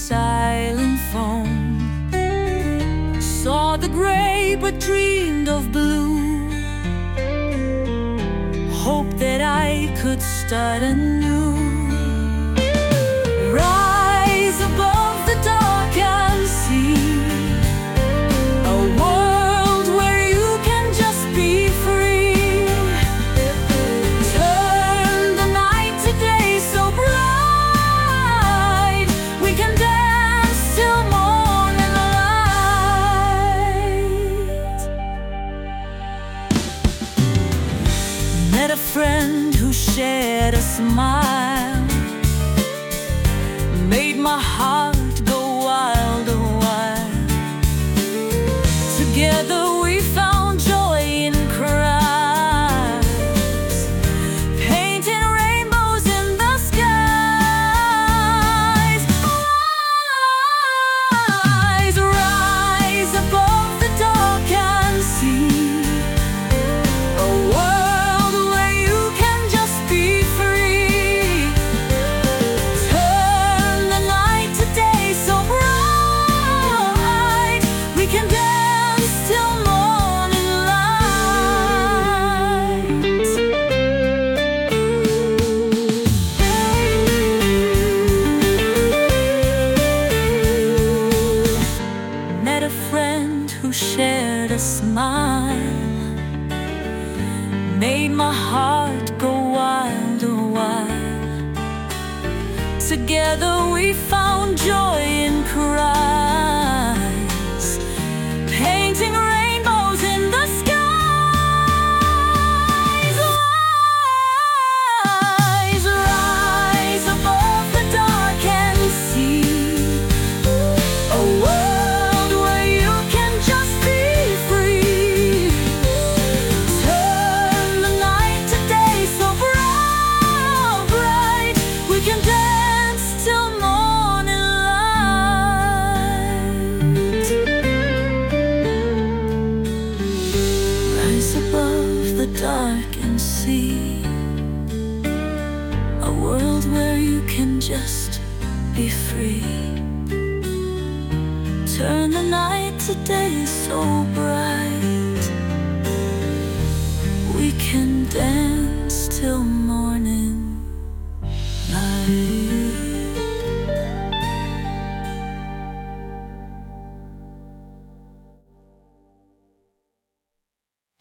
silent foam. Saw the gray but dreamed of blue. Hope that I could start anew. Rise above the dark and see a world where you can just be free. Turn the night to day so bright, we can dance till morning light. Met a friend who shared a smile, made my heart go wild a while. Together we found joy in cries, painting rainbows in the skies. Rise, rise above the dark and see a world where you can just be free. Turn the night to day so bright, we can dance till morning light. Met a friend who shared a smile, made my heart go wild a while. Together we found joy in cries, painting rainbows in the skies. Rise, rise above the dark and see a world where you can just be free. Turn the night to day so bright, we can dance till morning light. Rise above the dark and see a world where you can just be free. Turn the night to day so bright.